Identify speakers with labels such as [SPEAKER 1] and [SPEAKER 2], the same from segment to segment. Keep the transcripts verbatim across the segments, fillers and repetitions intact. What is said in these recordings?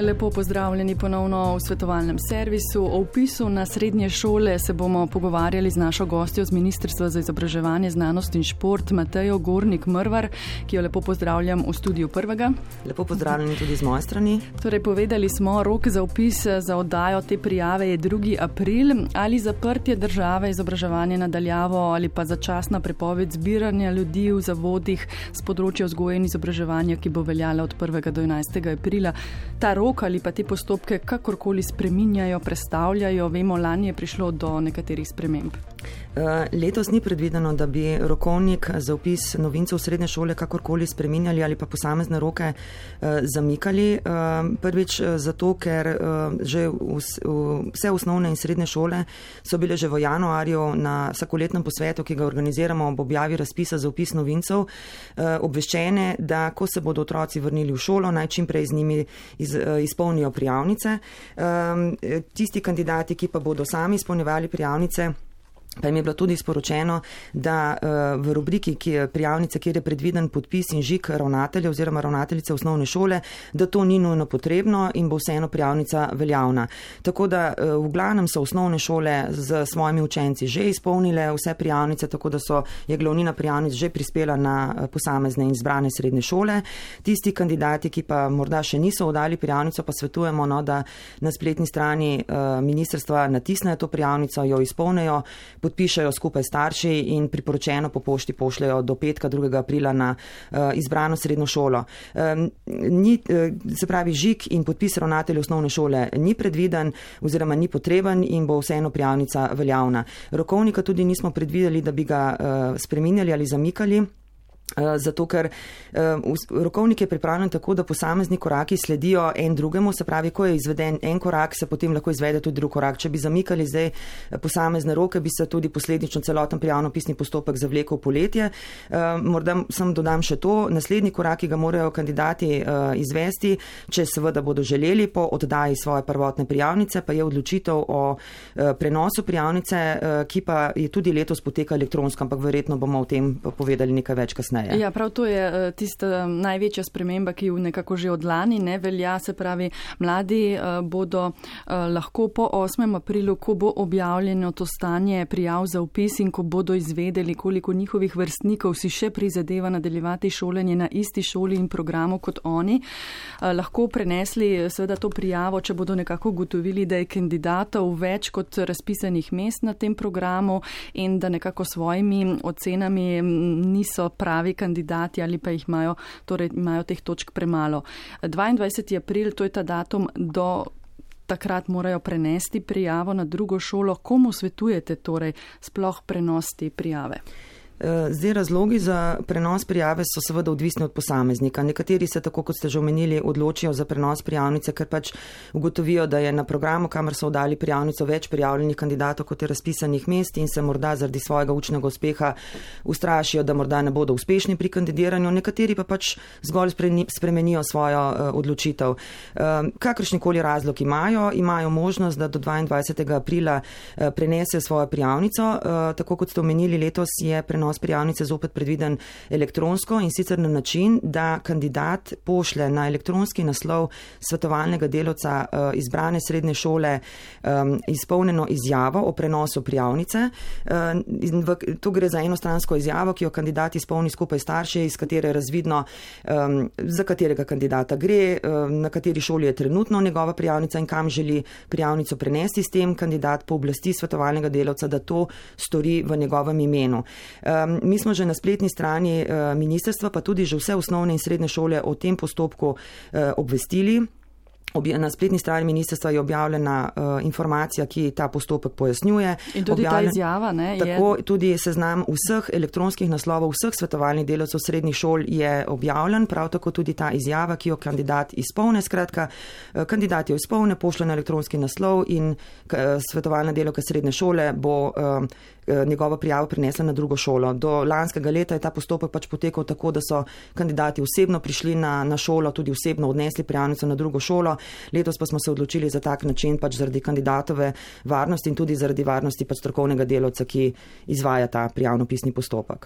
[SPEAKER 1] Lepo pozdravljeni ponovno v svetovalnem servisu. O vpisu na srednje šole se bomo pogovarjali z našo gostjo z Ministrstva za izobraževanje, znanost in šport, Matejo Gornik Mrvar, ki jo lepo pozdravljam v studiu prvega.
[SPEAKER 2] Lepo pozdravljeni tudi z moje strani.
[SPEAKER 1] Torej, povedali smo, rok za vpis za oddajo te prijave je drugi april. Ali zaprtje države, izobraževanje nadaljavo ali pa začasna prepoved zbiranja ljudi v zavodih z področja vzgoje in izobraževanja, ki bo veljala od prvega do enajstega aprila. Ta rok ali pa te postopke kakorkoli spreminjajo, prestavljajo. Vemo, lani je prišlo do nekaterih sprememb.
[SPEAKER 2] Letos ni predvideno, da bi rokovnik za vpis novincev v srednje šole kakorkoli spreminjali ali pa posamezne roke zamikali. Prvič zato, ker že vse osnovne in srednje šole so bile že v januarju na vsakoletnem posvetu, ki ga organiziramo ob objavi razpisa za vpis novincev, obveščene, da ko se bodo otroci vrnili v šolo, naj čim prej z njimi iz, izpolnijo prijavnice. Tisti kandidati, ki pa bodo sami izpolnjevali prijavnice, pa jim je bilo tudi sporočeno, da v rubriki ki je prijavnice, kjer je predviden podpis in žig ravnatelja oziroma ravnateljice osnovne šole, da to ni nujno potrebno in bo vseeno prijavnica veljavna. Tako da v glavnem so osnovne šole z svojimi učenci že izpolnile vse prijavnice, tako da so je glavnina prijavnic že prispela na posamezne in zbrane srednje šole. Tisti kandidati, ki pa morda še niso oddali prijavnico, pa svetujemo, no, da na spletni strani ministrstva natisnejo to prijavnico, jo izpolnejo, podpišajo skupaj starši in priporočeno po pošti pošljajo do petka drugega aprila na uh, izbrano srednjo šolo. Um, ni, uh, se pravi, žig in podpis ravnatelja osnovne šole ni predviden oziroma ni potreben in bo vseeno prijavnica veljavna. Rokovnika tudi nismo predvideli, da bi ga uh, spreminjali ali zamikali. Zato, ker uh, rokovnik je pripravljen tako, da posamezni koraki sledijo en drugemu, se pravi, ko je izveden en korak, se potem lahko izvede tudi drug korak. Če bi zamikali zdaj posamezne roke, bi se tudi posledično celoten prijavnopisni postopek zavlekel poletje. Uh, morda sem dodam še to, naslednji korak, ki ga morajo kandidati uh, izvesti, če seveda bodo želeli po oddaji svoje prvotne prijavnice, pa je odločitev o uh, prenosu prijavnice, uh, ki pa je tudi letos poteka elektronsko, ampak verjetno bomo o tem povedali nekaj več kasneje.
[SPEAKER 1] Ja, prav to je tista največja sprememba, ki nekako že od lani ne velja, se pravi, mladi bodo lahko po osmem aprilu, ko bo objavljeno to stanje prijav za vpis in ko bodo izvedeli, koliko njihovih vrstnikov si še prizadeva nadaljevati šolanje na isti šoli in programu kot oni, lahko prenesli seveda to prijavo, če bodo nekako ugotovili, da je kandidatov več kot razpisanih mest na tem programu in da nekako svojimi ocenami niso pravi kandidati ali pa jih imajo, torej imajo teh točk premalo. dvaindvajseti april, to je ta datum, do takrat morajo prenesti prijavo na drugo šolo. Komu svetujete torej sploh prenos te prijave?
[SPEAKER 2] Zdaj, razlogi za prenos prijave so seveda odvisni od posameznika. Nekateri se, tako kot ste že omenili, odločijo za prenos prijavnice, ker pač ugotovijo, da je na programu, kamor so oddali prijavnico, več prijavljenih kandidatov kot je razpisanih mest in se morda zaradi svojega učnega uspeha ustrašijo, da morda ne bodo uspešni pri kandidiranju. Nekateri pa pač zgolj spremenijo svojo uh, odločitev. Uh, kakršnikoli razlog imajo, imajo možnost, da do dvaindvajsetega aprila uh, prenesejo svojo prijavnico. Uh, tako kot ste omenili, letos je prenos prijavnice zopet predviden elektronsko in sicer na način, da kandidat pošlje na elektronski naslov svetovalnega delavca uh, izbrane srednje šole um, izpolnjeno izjavo o prenosu prijavnice. Uh, v, to gre za enostransko izjavo, ki jo kandidat izpolni skupaj starši, iz katere je razvidno, um, za katerega kandidata gre, um, na kateri šoli je trenutno njegova prijavnica in kam želi prijavnico prenesti. S tem kandidat pooblasti svetovalnega delavca, da to stori v njegovem imenu. Um, Mi smo že na spletni strani ministrstva, pa tudi že vse osnovne in srednje šole o tem postopku obvestili. Na spletni strani ministrstva je objavljena uh, informacija, ki ta postopek pojasnjuje.
[SPEAKER 1] In tudi
[SPEAKER 2] Objavljen,
[SPEAKER 1] ta izjava, ne?
[SPEAKER 2] Tako,
[SPEAKER 1] je...
[SPEAKER 2] tudi seznam vseh elektronskih naslovov, vseh svetovalnih delavcev srednjih šol je objavljen, prav tako tudi ta izjava, ki jo kandidat izpolne. Skratka, kandidat jo izpolne, pošlje na elektronski naslov in svetovalna delavka srednje šole bo uh, njegovo prijavo prinesla na drugo šolo. Do lanskega leta je ta postopek pač potekal tako, da so kandidati osebno prišli na, na šolo, tudi osebno odnesli prijavnico na drugo šolo. Letos pa smo se odločili za tak način pač zaradi kandidatove varnosti in tudi zaradi varnosti pač strokovnega delavca, ki izvaja ta prijavnopisni postopek.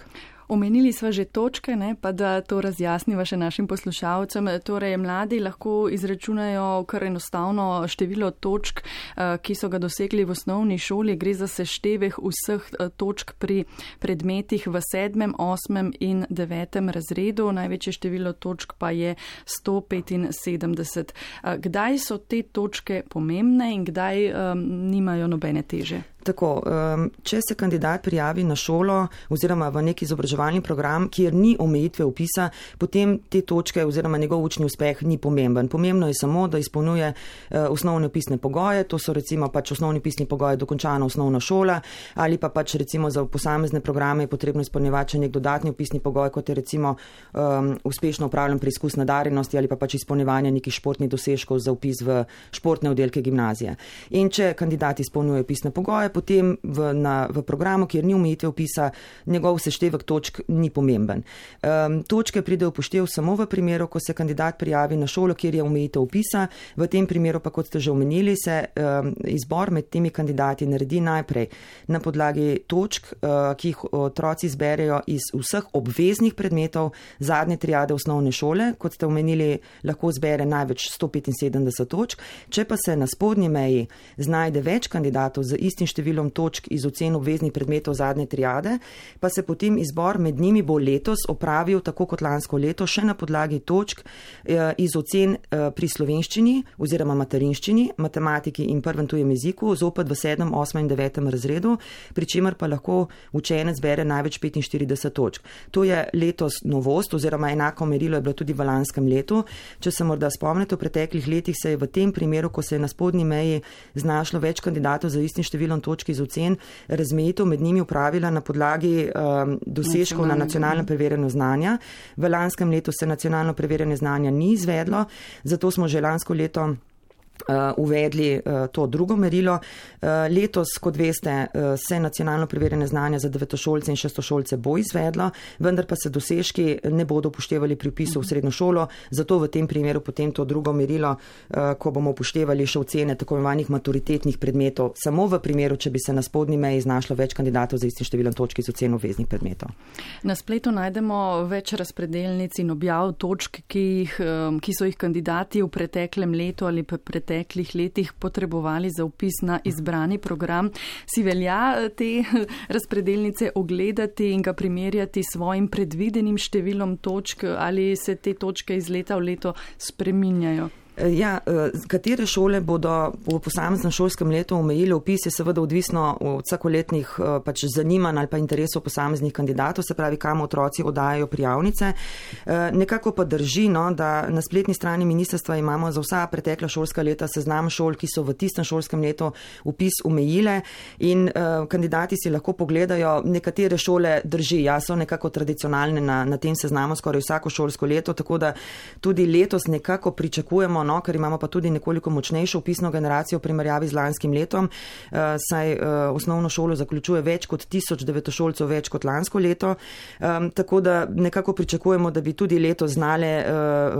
[SPEAKER 1] Omenili sva že točke, ne, pa da to razjasniva še našim poslušalcem. Torej, mladi lahko izračunajo kar enostavno število točk, ki so ga dosegli v osnovni šoli. Gre za seštevek vseh točk pri predmetih v sedmem, osmem in devetem razredu. Največje število točk pa je sto petinsedemdeset. Kdaj so te točke pomembne in kdaj um, nimajo nobene teže?
[SPEAKER 2] Tako, če se kandidat prijavi na šolo oziroma v neki izobraževalni program, kjer ni omejitve vpisa, potem te točke oziroma njegov učni uspeh ni pomemben. Pomembno je samo, da izpolnjuje osnovne vpisne pogoje, to so recimo pač osnovni vpisni pogoji dokončana osnovna šola ali pa pač recimo za posamezne programe je potrebno izpolnjevati še nek dodatni vpisni pogoj, kot je recimo um, uspešno opravljen preizkus nadarjenosti ali pa pač izpolnjevanje nekih športnih dosežkov za vpis v športne oddelke gimnazije. In če kandidat izpolnjuje vpisne pogoje, potem v, na, v programu, kjer ni omejitve vpisa, njegov seštevek točk ni pomemben. Um, točke pridejo upoštev samo v primeru, ko se kandidat prijavi na šolo, kjer je omejitev vpisa. V tem primeru pa, kot ste že omenili, se um, izbor med temi kandidati naredi najprej na podlagi točk, uh, ki jih otroci zberejo iz vseh obveznih predmetov zadnje triade osnovne šole. Kot ste omenili, lahko zbere največ sto petinsedemdeset točk. Če pa se na spodnji meji znajde več kandidatov z istim številom številom točk iz ocen obveznih predmetov zadnje triade, pa se potem izbor med njimi bo letos opravil tako kot lansko leto še na podlagi točk iz ocen pri slovenščini oziroma materinščini, matematiki in prvem tujem jeziku, zopet v sedmem, osmem in devetem razredu, pri čemer pa lahko učenec bere največ petinštirideset točk. To je letos novost oziroma enako merilo je bilo tudi v lanskem letu. Če se morda spomnite, v preteklih letih se je v tem primeru, ko se je na spodnji meji znašlo več kandidatov za istim številom točk iz ocen, razmejitev med njimi upravila na podlagi um, dosežkov na nacionalnem preverjanju znanja. V lanskem letu se nacionalno preverjanje znanja ni izvedlo, zato smo že lansko leto Uh, uvedli uh, to drugo merilo. Uh, letos, kot veste, uh, se nacionalno preverjanje znanja za devetošolce in šestošolce bo izvedlo, vendar pa se dosežki ne bodo upoštevali pri vpisu v srednjo šolo, zato v tem primeru potem to drugo merilo, uh, ko bomo upoštevali še ocene tako imenovanih maturitetnih predmetov, samo v primeru, če bi se na spodnji meji znašlo več kandidatov za istim številom točk iz ocen obveznih predmetov.
[SPEAKER 1] Na spletu najdemo več razpredelnic in objav točk, ki, jih, um, ki so jih kandidati v preteklem letu ali pa preteklem preteklih letih potrebovali za vpis na izbrani program. Si velja te razpredelnice ogledati in ga primerjati s svojim predvidenim številom točk ali se te točke iz leta v leto spreminjajo?
[SPEAKER 2] Ja, katere šole bodo v posameznem šolskem letu omejili vpis, je seveda odvisno od vsakoletnih pač zanimanj ali pa interesov posameznih kandidatov, se pravi, kam otroci oddajajo prijavnice. Nekako pa drži, no, da na spletni strani ministrstva imamo za vsa pretekla šolska leta seznam šol, ki so v tistem šolskem letu vpis omejile in uh, kandidati si lahko pogledajo, nekatere šole drži, ja, so nekako tradicionalne na, na tem seznamu skoraj vsako šolsko leto, tako da tudi letos nekako pričakujemo, no, ker imamo pa tudi nekoliko močnejšo vpisno generacijo v primerjavi z lanskim letom, uh, saj uh, osnovno šolo zaključuje več kot tisoč devetošolcev več kot lansko leto, um, tako da nekako pričakujemo, da bi tudi letos znale uh,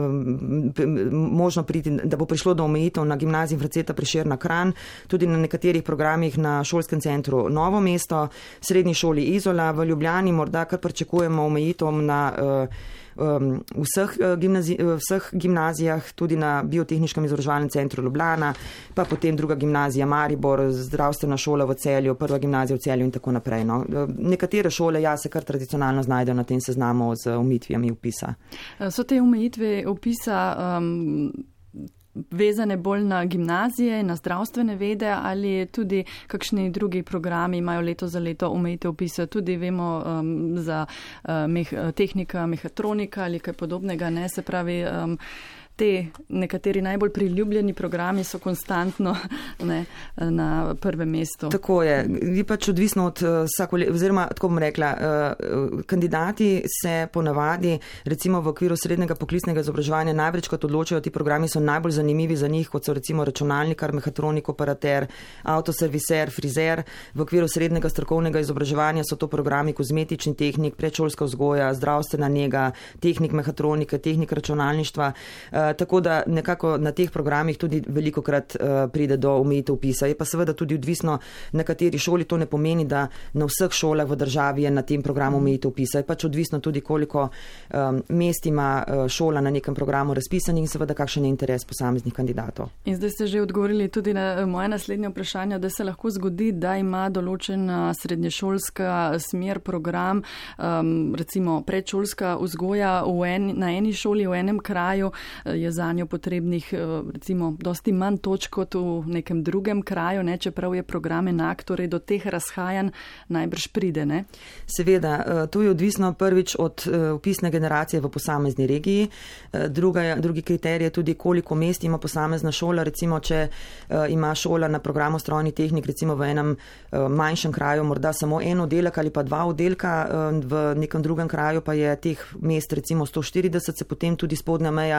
[SPEAKER 2] možno priti, da bo prišlo do omejitev na gimnaziji Vraceta Prešerna Kranj, tudi na nekaterih programih na šolskem centru Novo mesto, srednji šoli Izola, v Ljubljani morda kar pričakujemo omejitev na uh, Um, vseh, uh, gimnazi, uh, vseh gimnazijah, tudi na Biotehniškem izobraževalnem centru Ljubljana, pa potem druga gimnazija Maribor, zdravstvena šola v Celju, prva gimnazija v Celju in tako naprej. No. Uh, nekatere šole, ja, se kar tradicionalno znajdejo na tem seznamu z omejitvami vpisa.
[SPEAKER 1] So te omejitve vpisa um, vezane bolj na gimnazije, na zdravstvene vede ali tudi kakšni drugi programi imajo leto za leto omejitev vpisa, tudi vemo um, za uh, meh, tehnika, mehatronika ali kaj podobnega, ne, se pravi, um, te nekateri najbolj priljubljeni programi so konstantno ne, na prvem mestu.
[SPEAKER 2] Tako je. Je pač odvisno od vsako leto, oziroma, tako bom rekla, kandidati se ponavadi, recimo v okviru srednjega poklicnega izobraževanja, največkrat odločajo, ti programi so najbolj zanimivi za njih, kot so recimo računalnikar, mehatronik, operater, avtoserviser, frizer. V okviru srednjega strokovnega izobraževanja so to programi kozmetični tehnik, predšolska vzgoja, zdravstvena njega, tehnik mehatronike, tehnik računalništva. tako da nekako na teh programih tudi veliko krat uh, pride do omejitev vpisa. Je pa seveda tudi odvisno, na kateri šoli. To ne pomeni, da na vseh šolah v državi je na tem programu omejitev vpisa. Je pač odvisno tudi, koliko um, mest ima uh, šola na nekem programu razpisanih in seveda kakšen je interes posameznih kandidatov.
[SPEAKER 1] In zdaj ste že odgovorili tudi na moje naslednje vprašanje, da se lahko zgodi, da ima določena srednješolska smer, program, um, recimo predšolska vzgoja v en, na eni šoli v enem kraju, je za njo potrebnih recimo dosti manj točk kot v nekem drugem kraju, ne, čeprav je program enak, torej do teh razhajanj najbrž pride, ne?
[SPEAKER 2] Seveda, to je odvisno prvič od vpisne generacije v posamezni regiji. Druga, drugi kriterij je tudi, koliko mest ima posamezna šola. Recimo, če ima šola na programu strojni tehnik, recimo v enem manjšem kraju morda samo en oddelek ali pa dva oddelka, v nekem drugem kraju pa je teh mest recimo sto štirideset, se potem tudi spodnja meja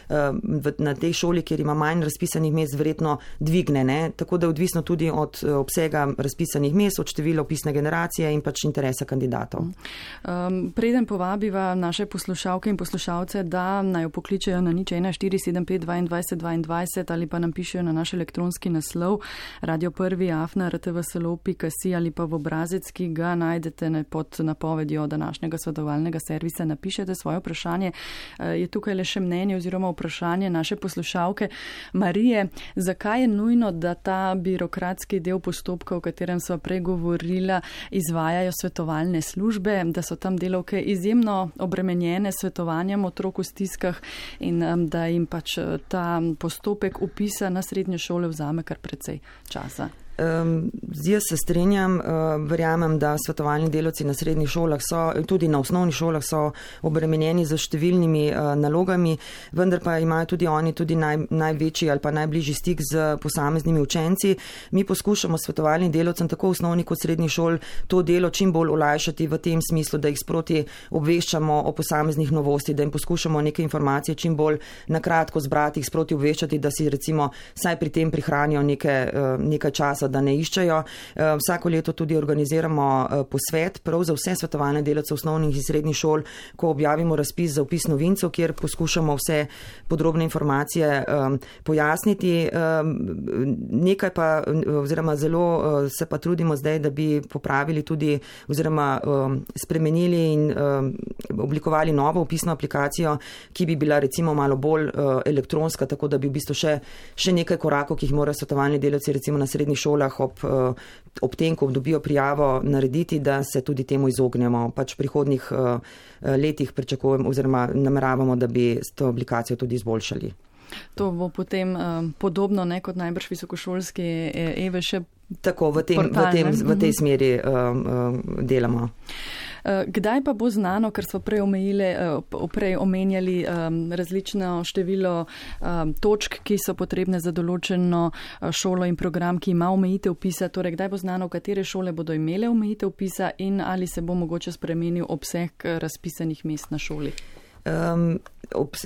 [SPEAKER 2] na tej šoli, kjer ima manj razpisanih mest, verjetno dvigne, ne? Tako da je odvisno tudi od obsega razpisanih mest, od števila vpisne generacije in pač interesa kandidatov.
[SPEAKER 1] Um, preden povabiva naše poslušalke in poslušalce, da naj pokličejo na nič ena štiri sedem pet dvaindvajset dvaindvajset ali pa nam pišejo na naš elektronski naslov radio prvi afna r t v slo pika si ali pa v obrazec, ki ga najdete pod napovedjo današnjega svetovalnega servisa, napišete svoje vprašanje. Je tukaj le še mnenje oziroma vprašanje naše poslušalke Marije, zakaj je nujno, da ta birokratski del postopka, o katerem sva prej govorila, izvajajo svetovalne službe, da so tam delavke izjemno obremenjene s svetovanjem otrok v stiskah in da jim pač ta postopek vpisa na srednje šole vzame kar precej časa.
[SPEAKER 2] Um, jaz se strenjam, uh, verjamem, da svetovalni delavci na srednjih šolah so, tudi na osnovnih šolah so obremenjeni z številnimi uh, nalogami, vendar pa imajo tudi oni tudi naj, največji ali pa najbližji stik z posameznimi učenci. Mi poskušamo svetovalnim delavcem tako osnovnih kot srednjih šol to delo čim bolj olajšati v tem smislu, da jih sproti obveščamo o posameznih novosti, da jim poskušamo neke informacije čim bolj nakratko zbrati, jih sproti obveščati, da si recimo saj pri tem prihranijo neke, uh, nekaj časa, da ne iščejo. Vsako leto tudi organiziramo posvet prav za vse svetovalne delavce osnovnih in srednjih šol, ko objavimo razpis za vpis novincev, kjer poskušamo vse podrobne informacije um, pojasniti. Um, nekaj pa, oziroma zelo uh, se pa trudimo zdaj, da bi popravili tudi oziroma um, spremenili in um, oblikovali novo vpisno aplikacijo, ki bi bila recimo malo bolj uh, elektronska, tako da bi v bistvu še, še nekaj korakov, ki jih morajo svetovalni delavci recimo na srednjih šolah Ob, ob tem, ko dobijo prijavo, narediti, da se tudi temu izognemo. Pač v prihodnjih letih pričakujemo oziroma nameravamo, da bi to aplikacijo tudi izboljšali.
[SPEAKER 1] To bo potem um, podobno, ne, kot najbrž visokošolski Eve še
[SPEAKER 2] tako v, tem, v, tem, v tej smeri um, um, delamo.
[SPEAKER 1] Kdaj pa bo znano, ker smo prej, omejile, prej omenjali um, različno število um, točk, ki so potrebne za določeno šolo in program, ki ima omejitev vpisa, torej kdaj bo znano, katere šole bodo imele omejitev vpisa in ali se bo mogoče spremenil obseg razpisanih mest na šoli?
[SPEAKER 2] Um, ob,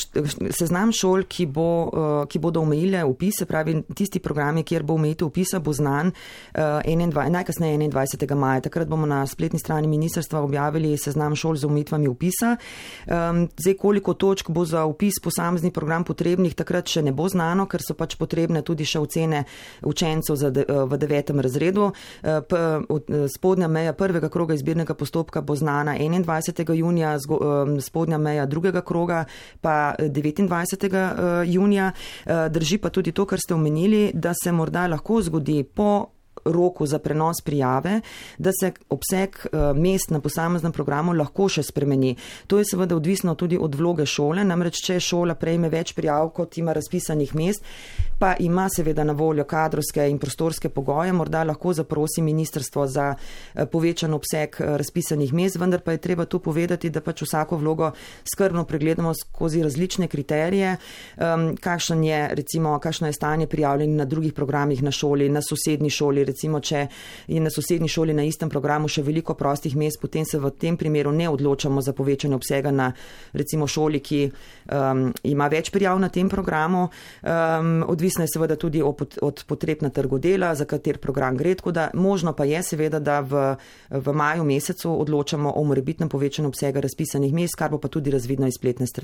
[SPEAKER 2] seznam šol, ki, bo, ki bodo omejile vpis, se pravi tisti programi, kjer bo omejitev vpisa, bo znan enaindvajsetega, najkasneje enaindvajsetega maja. Takrat bomo na spletni strani ministrstva objavili seznam šol z omejitvami vpisa. Um, zdaj, koliko točk bo za vpis posamezni program potrebnih, takrat še ne bo znano, ker so pač potrebne tudi še ocene učencev za de, v devetem razredu. P, spodnja meja prvega kroga izbirnega postopka bo znana enaindvajsetega junija, spodnja meja drugega kroga pa devetindvajsetega junija. Drži pa tudi to, kar ste omenili, da se morda lahko zgodi po roku za prenos prijave, da se obseg mest na posameznem programu lahko še spremeni. To je seveda odvisno tudi od vloge šole, namreč če šola prejme več prijav, kot ima razpisanih mest, pa ima seveda na voljo kadrovske in prostorske pogoje, morda lahko zaprosi ministrstvo za povečan obseg razpisanih mest, vendar pa je treba tu povedati, da pač vsako vlogo skrbno pregledamo skozi različne kriterije, kakšen je, recimo, kakšno je stanje prijavljenih na drugih programih na šoli, na sosednji šoli, recimo, če je na sosednji šoli na istem programu še veliko prostih mest, potem se v tem primeru ne odločamo za povečanje obsega na recimo šoli, ki um, ima več prijav na tem programu. Um, odvisno je seveda tudi od, od potreb na trgu dela, za kater program gre, tako da možno pa je seveda, da v, v maju mesecu odločamo o morebitnem povečanju obsega razpisanih mest, kar bo pa tudi razvidno iz spletne strani.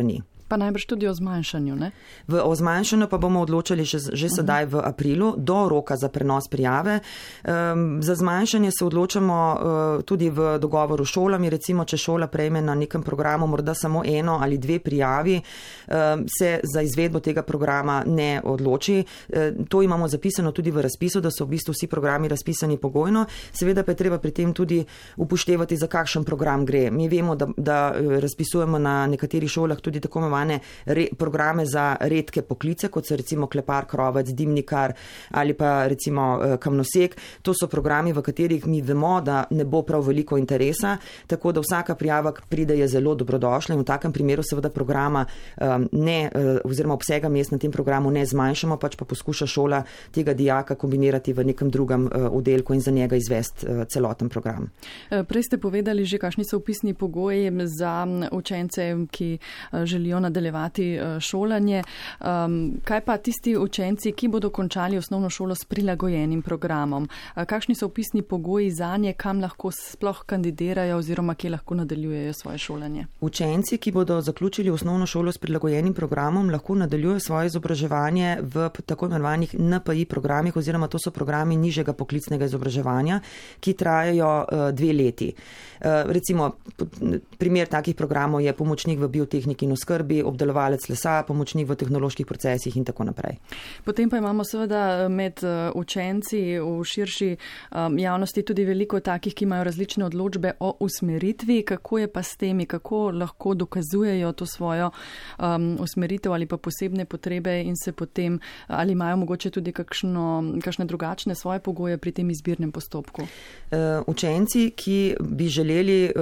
[SPEAKER 1] Pa najbrž tudi o zmanjšanju, ne?
[SPEAKER 2] V, o zmanjšanju pa bomo odločali že, že uh-huh. sedaj v aprilu, do roka za prenos prijave. Um, za zmanjšanje se odločamo uh, tudi v dogovoru s šolami, recimo, če šola prejme na nekem programu morda samo eno ali dve prijavi, um, se za izvedbo tega programa ne odloči. Uh, to imamo zapisano tudi v razpisu, da so v bistvu vsi programi razpisani pogojno. Seveda pa je treba pri tem tudi upoštevati, za kakšen program gre. Mi vemo, da, da razpisujemo na nekaterih šolah tudi tako imenovane re, programe za redke poklice, kot so recimo klepar, krovec, dimnikar ali pa recimo kamnosek. To so programi, v katerih mi vemo, da ne bo prav veliko interesa, tako da vsaka prijava pride je zelo dobrodošla in v takem primeru seveda programa um, ne, oziroma obsega mest na tem programu ne zmanjšamo, pač pa poskuša šola tega dijaka kombinirati v nekem drugem uh, oddelku in za njega izvesti uh, celoten program.
[SPEAKER 1] Prej ste povedali že, kakšni so vpisni pogoji za učence, ki želijo nadaljevati šolanje. Kaj pa tisti učenci, ki bodo končali osnovno šolo s prilagojenim programom? Kakšni so vpisni pogoji za nje, kam lahko sploh kandidirajo oziroma kje lahko nadaljujejo svoje šolanje?
[SPEAKER 2] Učenci, ki bodo zaključili osnovno šolo s prilagojenim programom, lahko nadaljujejo svoje izobraževanje v tako imenovanih N P I programih oziroma to so programi nižjega poklicnega izobraževanja, ki trajajo dve leti. Recimo, primer takih programov je pomočnik v biotehniki in oskrbi, obdelovalec lesa, pomočnik v tehnoloških procesih in tako naprej.
[SPEAKER 1] Potem pa imamo seveda med učenci v širši javnosti tudi veliko takih, ki imajo različne odločbe o usmeritvi. Kako je pa s temi, kako lahko dokazujejo to svojo um, usmeritev ali pa posebne potrebe in se potem, ali imajo mogoče tudi kakšno, kakšne drugačne svoje pogoje pri tem izbirnem postopku?
[SPEAKER 2] Uh, učenci, ki bi želeli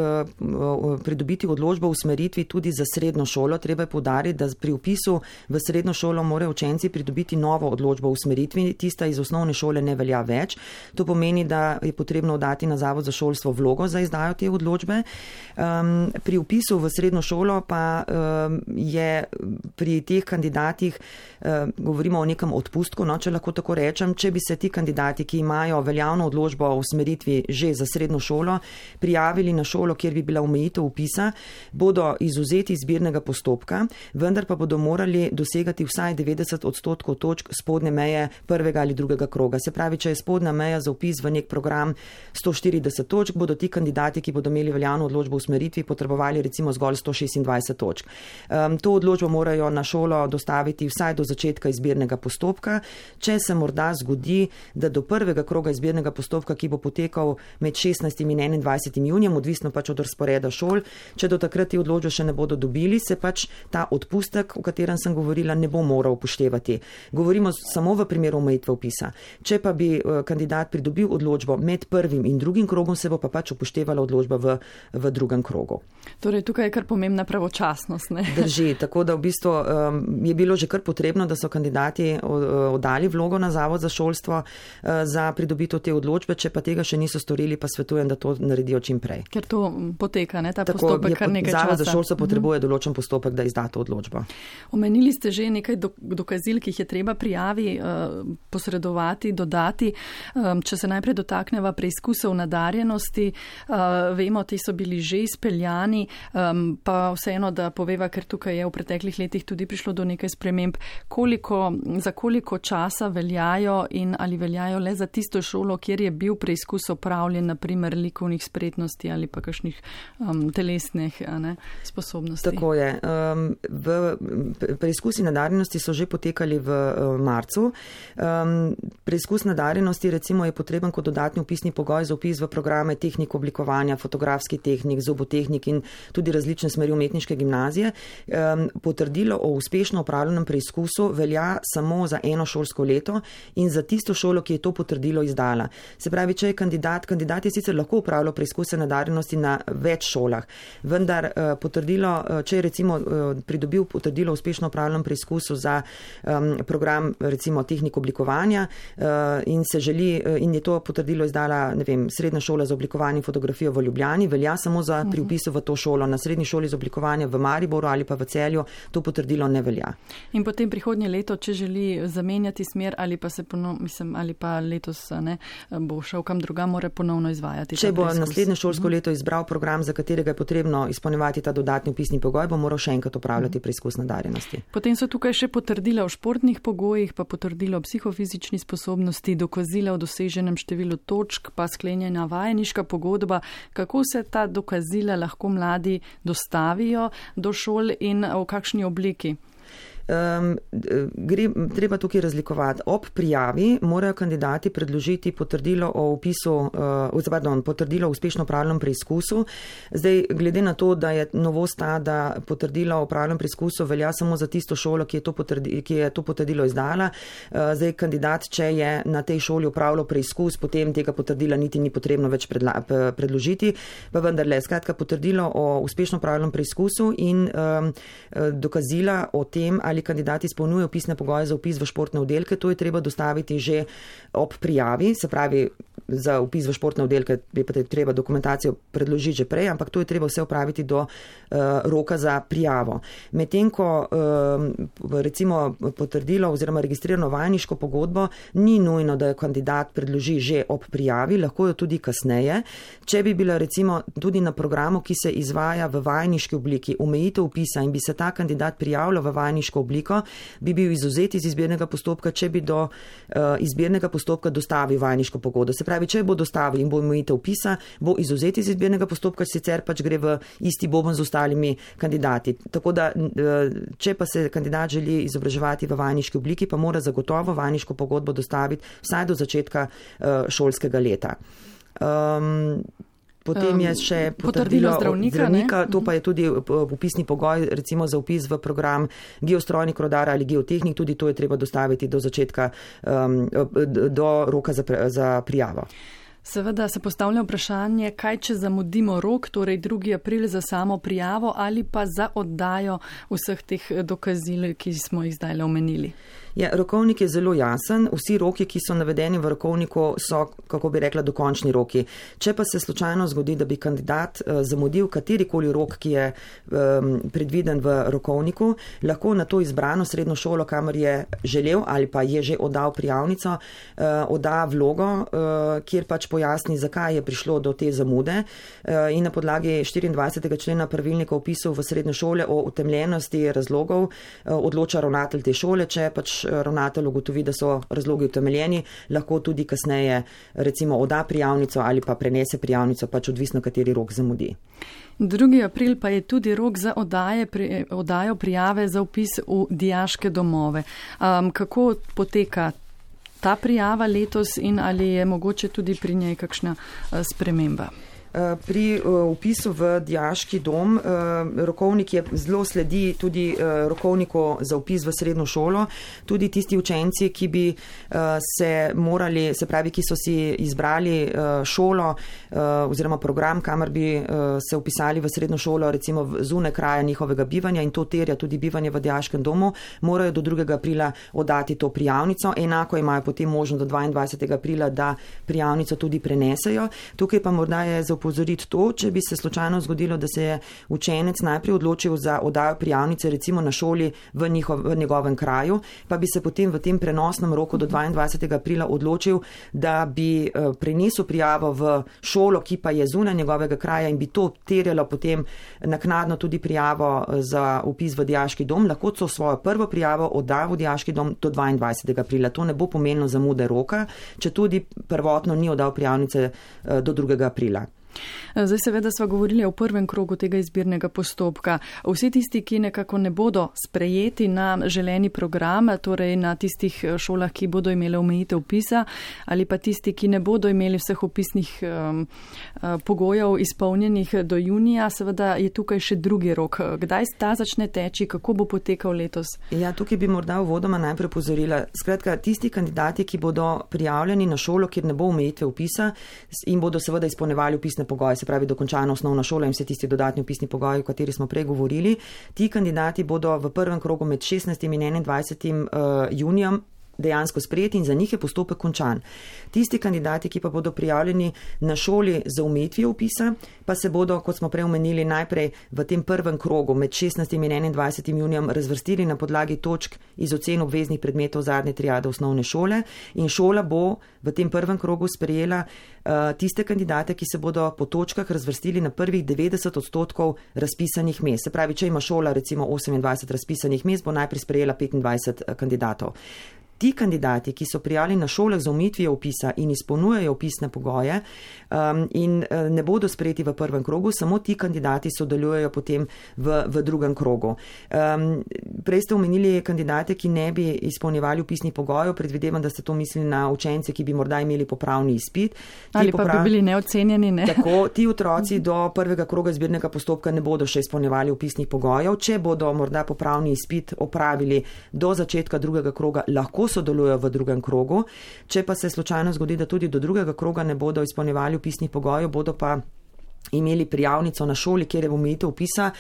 [SPEAKER 2] uh, pridobiti odločbo o usmeritvi tudi za srednjo šolo, treba je poudariti, da pri vpisu v srednjo šolo morajo učenci pridobiti novo odločbo o usmeritvi, tista iz osnovne šole ne velja več. To pomeni, da je potrebno oddati na Zavod za šolstvo vlogo za izdajo te odločbe. Um, pri vpisu v srednjo šolo pa um, je pri teh kandidatih, um, govorimo o nekem odpustku, no, če lahko tako rečem, če bi se ti kandidati, ki imajo veljavno odločbo o usmeritvi že za srednjo šolo, prijavili na šolo, kjer bi bila omejitev vpisa, bodo izvzeti izbirnega postopka, vendar pa bodo morali dosegati vsaj devetdeset odstotkov točk spodnje meje prvega ali drugega kroga. Se pravi, če je spodnja meja za vpis v nek program sto štirideset točk, bodo ti kandidati, ki bodo imeli veljavno odločbo o usmeritvi, potrebovali recimo zgolj sto šestindvajset točk. Um, to odločbo morajo na šolo dostaviti vsaj do začetka izbirnega postopka. Če se morda zgodi, da do prvega kroga izbirnega postopka, ki bo potekal med šestnajstim in enaindvajsetim junijem, odvisno pač od razporeda šol, če do takrat te odločbe še ne bodo dobili, se pač ta odpustek, o katerem sem govorila, ne bo moral upoštevati. Govorimo samo v primeru omejitve vpisa. Če pa bi kandidat pridobil odločbo med prvim in drugim krogom, se bo pa pač upoštevala odločba v, v drugem krogu.
[SPEAKER 1] Torej, tukaj je kar pomembna pravočasnost, ne?
[SPEAKER 2] Drži, tako da v bistvu um, je bilo že kar potrebno, da so kandidati oddali vlogo na Zavod za šolstvo uh, za pridobitev te odločbe, če pa tega še niso storili, pa svetujem, da to naredijo čim prej.
[SPEAKER 1] Ker to poteka, ne, ta
[SPEAKER 2] tako
[SPEAKER 1] postopek kar nekaj časa.
[SPEAKER 2] Zavod za šolstvo potrebuje določen postopek, da izda to odločbo.
[SPEAKER 1] Omenili ste že nekaj dokazil, ki jih je treba prijavi uh, posredovati, dodati. Um, če se najprej dotakneva preizkusov nadarjenosti, uh, vemo, ti so bili že izpeljani, um, pa vseeno, da poveva, ker tukaj je v preteklih letih tudi prišlo do nekaj sprememb, koliko, za koliko časa veljajo in ali veljajo le za tisto šolo, kjer je bil preizkus opravljen, naprimer likovnih spretnosti ali pa kakšnih um, telesnih ne, sposobnosti.
[SPEAKER 2] Tako je. Um, v, preizkusi nadarjenosti so že potekali v uh, marcu. Um, preizkus nadarjenosti recimo je potreben kot dodatni vpisni pogoj za vpis v programe tehnik oblikovanja, fotografski tehnik, zobotehnik in tudi različne smeri umetniške gimnazije. Um, potrdilo o uspešno opravljenem preizkusu velja samo za eno šolsko leto in za tisto šolo, ki je to potrdilo izdala. Se pravi, če je kandidat, kandidat je sicer lahko upravljal preizkuse nadarjenosti na več šolah, vendar uh, potrdilo, uh, če je recimo uh, pridobil potrdilo o uspešno opravljenem preizkusu za um, program recimo tehnik oblikovanja uh, in se želi uh, in je to potrdilo izdala, ne vem, srednja šola za oblikovanje in fotografijo v Ljubljani, velja samo za pri vpisu v to šolo. Na srednji šoli za oblikovanje v Mariboru ali pa v Celju to potrdilo ne velja.
[SPEAKER 1] In potem prihodnje leto, če želi zamenjati smer ali pa se ponovno, mislim, ali pa letos ne, bo šel kam drugam, mora ponovno izvajati.
[SPEAKER 2] Če bo naslednje šolsko leto izbral program, za katerega je potrebno izpolnjevati ta dodatni vpisni pogoj, bo moral še enkrat opravljati preizkus nadarjenosti.
[SPEAKER 1] Potem so tukaj še potrdila o športnih pogojih, pa potrdila o psihofizični sposobnosti, dokazila o doseženem številu točk, pa sklenjena vajeniška pogodba. Kako se ta dokazila lahko mladi dostavijo do šol in v kakšni obliki?
[SPEAKER 2] Um, gre, treba tukaj razlikovati. Ob prijavi morajo kandidati predložiti potrdilo o upisu, uh, pardon, potrdilo o uspešno opravljenem preizkusu. Zdaj, glede na to, da je novost ta, da potrdilo o opravljenem preizkusu velja samo za tisto šolo, ki je to, potrdi, ki je to potrdilo izdala, uh, zdaj kandidat, če je na tej šoli opravljal preizkus, potem tega potrdila niti ni potrebno več predla, predložiti, pa vendarle, skratka, potrdilo o uspešno opravljenem preizkusu in um, dokazila o tem, ali kandidati izpolnjujejo upisne pogoje za upis v športne oddelke, to je treba dostaviti že ob prijavi, se pravi za upis v športne oddelke je pa treba dokumentacijo predložiti že prej, ampak to je treba vse opraviti do uh, roka za prijavo. Medtem ko uh, recimo potrdilo oziroma registrirano vajeniško pogodbo ni nujno, da jo kandidat predloži že ob prijavi, lahko jo tudi kasneje. Če bi bila recimo tudi na programu, ki se izvaja v vajeniški obliki, omejitev upisa in bi se ta kandidat prijavljal v vajeniško obliko, bi bil izvzet iz izbirnega postopka, če bi do uh, izbirnega postopka dostavil vajeniško pogodbo. Se pravi, če bo dostavil in bo omejitev upisa, bo izvzet iz izbirnega postopka, sicer pač gre v isti boben z ostalimi kandidati. Tako da, uh, če pa se kandidat želi izobraževati v vajeniški obliki, pa mora zagotovo vajeniško pogodbo dostaviti vsaj do začetka uh, šolskega leta. Um, Potem je še potrdilo,
[SPEAKER 1] potrdilo zdravnika,
[SPEAKER 2] zdravnika, to pa je tudi upisni pogoj, recimo za upis v program geostrojnik rodar ali geotehnik, tudi to je treba dostaviti do začetka, um, do roka za, za prijavo.
[SPEAKER 1] Seveda se postavlja vprašanje, kaj če zamudimo rok, torej drugi april za samo prijavo ali pa za oddajo vseh teh dokazil, ki smo jih zdaj le omenili.
[SPEAKER 2] Ja, rokovnik je zelo jasen, vsi roki, ki so navedeni v rokovniku, so, kako bi rekla, dokončni roki. Če pa se slučajno zgodi, da bi kandidat uh, zamudil katerikoli rok, ki je um, predviden v rokovniku, lahko na to izbrano srednjo šolo, kamor je želel ali pa je že oddal prijavnico, uh, odda vlogo, uh, kjer pač pojasni, zakaj je prišlo do te zamude uh, in na podlagi štiriindvajsetega člena pravilnika o vpisu v srednje šole o utemeljenosti razlogov uh, odloča ravnatelj te šole, če pač ravnatelj ugotovi, da so razlogi utemeljeni, lahko tudi kasneje recimo odda prijavnico ali pa prenese prijavnico, pač odvisno kateri rok zamudi.
[SPEAKER 1] drugi april pa je tudi rok za oddaje, pri, oddajo prijave za vpis v dijaške domove. Um, kako poteka ta prijava letos in ali je mogoče tudi pri njej kakšna uh, sprememba?
[SPEAKER 2] Pri vpisu v dijaški dom rokovnik je zelo sledi tudi rokovniku za vpis v srednjo šolo. Tudi tisti učenci, ki bi se morali, se pravi, ki so si izbrali šolo oziroma program, kamor bi se vpisali v srednjo šolo, recimo zunaj kraja njihovega bivanja in to terja tudi bivanje v dijaškem domu, morajo do drugega aprila oddati to prijavnico. Enako imajo potem možnost do dvaindvajsetega aprila, da prijavnico tudi prenesejo. Tukaj pa morda je za upozoriti to, če bi se slučajno zgodilo, da se je učenec najprej odločil za oddajo prijavnice recimo na šoli v, njihov, v njegovem kraju, pa bi se potem v tem prenosnem roku do dvaindvajsetega aprila odločil, da bi prenesel prijavo v šolo, ki pa je zunaj njegovega kraja in bi to terjalo potem naknadno tudi prijavo za vpis v dijaški dom, lahko so svojo prvo prijavo oddajo v dijaški dom do dvaindvajsetega aprila. To ne bo pomenilo zamude roka, če tudi prvotno ni oddal prijavnice do drugega aprila.
[SPEAKER 1] Zdaj seveda sva govorili o prvem krogu tega izbirnega postopka. Vsi tisti, ki nekako ne bodo sprejeti na želeni program, torej na tistih šolah, ki bodo imeli omejitev vpisa, ali pa tisti, ki ne bodo imeli vseh vpisnih um, pogojev izpolnjenih do junija, seveda je tukaj še drugi rok. Kdaj ta začne teči, kako bo potekal letos?
[SPEAKER 2] Ja, tukaj bi morda uvodoma najprej pozorila. Skratka, tisti kandidati, ki bodo prijavljeni na šolo, kjer ne bo omejitve vpisa in bodo seveda izpolnjevali vpisne pogoje, se pravi dokončana osnovna šola in vse tisti dodatni vpisni pogoji, o kateri smo prej govorili. Ti kandidati bodo v prvem krogu med šestnajstim in enaindvajsetim junijem dejansko sprejeti in za njih je postopek končan. Tisti kandidati, ki pa bodo prijavljeni na šoli za omejitvijo vpisa, pa se bodo, kot smo prej omenili, najprej v tem prvem krogu med šestnajstim in enaindvajsetim junijem razvrstili na podlagi točk iz ocen obveznih predmetov zadnje triade osnovne šole in šola bo v tem prvem krogu sprejela uh, tiste kandidate, ki se bodo po točkah razvrstili na prvih devetdeset odstotkov razpisanih mest. Se pravi, če ima šola recimo osemindvajset razpisanih mest, bo najprej sprejela petindvajset kandidatov. Ti kandidati, ki so prijavljeni na šolah za omejitvijo vpisa in izpolnjujejo vpisne pogoje um, in uh, ne bodo sprejeti v prvem krogu, samo ti kandidati sodelujejo potem v, v drugem krogu. Um, prej ste omenili kandidate, ki ne bi izpolnjevali vpisnih pogojev, predvidevam, da ste to mislili na učence, ki bi morda imeli popravni izpit. Ti
[SPEAKER 1] Ali pa
[SPEAKER 2] poprav...
[SPEAKER 1] bi bili neocenjeni, ne?
[SPEAKER 2] Tako, ti otroci do prvega kroga izbirnega postopka ne bodo še izpolnjevali vpisnih pogojev. Če bodo morda popravni izpit opravili do začetka drugega kroga, lahko sodelujo v drugem krogu. Če pa se slučajno zgodi, da tudi do drugega kroga ne bodo izpolnjevali vpisnih pogojev, bodo pa imeli prijavnico na šoli, kjer je omejitev vpisa,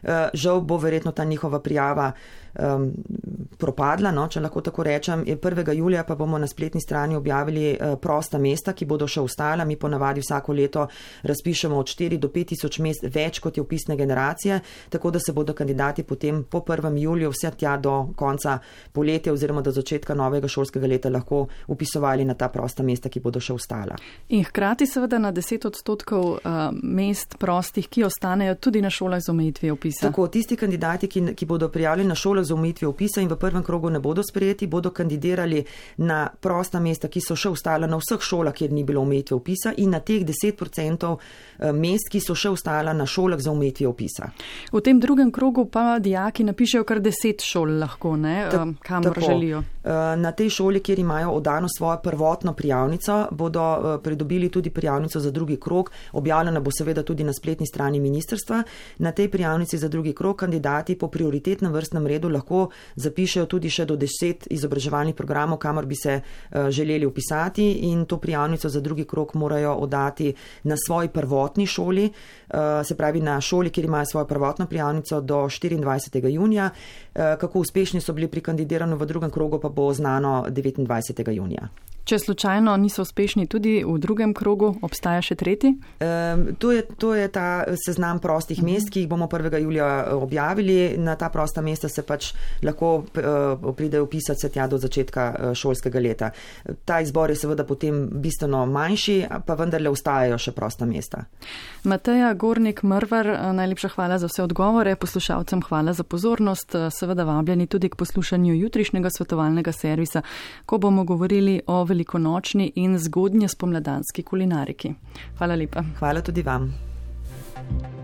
[SPEAKER 2] žal bo verjetno ta njihova prijava um, propadla, no, če lahko tako rečem. prvega julija pa bomo na spletni strani objavili uh, prosta mesta, ki bodo še ostala. Mi ponavadi vsako leto razpišemo od štiri do pet tisoč mest več, kot je vpisne generacije, tako da se bodo kandidati potem po prvem juliju vse tja do konca poletja oziroma do začetka novega šolskega leta lahko upisovali na ta prosta mesta, ki bodo še ostala.
[SPEAKER 1] In hkrati seveda na deset odstotkov uh, mest prostih, ki ostanejo tudi na šolah z omejitvijo vpisa.
[SPEAKER 2] Tako, tisti kandidati, ki, ki bodo prijavljeni na šolah za omejitvijo vpisa in v prvem krogu ne bodo sprejeti, bodo kandidirali na prosta mesta, ki so še ostala na vseh šolah, kjer ni bilo omejitve vpisa in na teh deset odstotkov mest, ki so še ostala na šolah za omejitvijo vpisa.
[SPEAKER 1] V tem drugem krogu pa dijaki napišejo kar deset šol lahko, ne, Ta, kamor tako, želijo.
[SPEAKER 2] Na tej šoli, kjer imajo oddano svojo prvotno prijavnico, bodo pridobili tudi prijavnico za drugi krog. Objavljena bo seveda tudi na spletni strani ministrstva. Na tej prijavnici za drugi krog kandidati po prioritetnem vrstnem redu lahko zapišejo tudi še do deset izobraževalnih programov, kamor bi se uh, želeli upisati in to prijavnico za drugi krog morajo oddati na svoji prvotni šoli, uh, se pravi na šoli, kjer imajo svojo prvotno prijavnico do štiriindvajsetega junija. Uh, kako uspešni so bili pri kandidiranju v drugem krogu, pa bo znano devetindvajsetega junija.
[SPEAKER 1] Če slučajno niso uspešni tudi v drugem krogu, obstaja še tretji?
[SPEAKER 2] Um, to, je, to je ta seznam prostih uh-huh. mest, ki jih bomo prvega julija objavili. Na ta prosta mesta se pač lahko uh, pridejo upisati se tja do začetka uh, šolskega leta. Ta izbor je seveda potem bistveno manjši, pa vendarle ostajajo še prosta mesta.
[SPEAKER 1] Mateja Gornik Mrvar, najlepša hvala za vse odgovore. Poslušalcem hvala za pozornost. Seveda vabljeni tudi k poslušanju jutrišnjega svetovalnega servisa, ko bomo govorili o velikonočni in zgodnje spomladanski kulinariki. Hvala lepa.
[SPEAKER 2] Hvala tudi vam.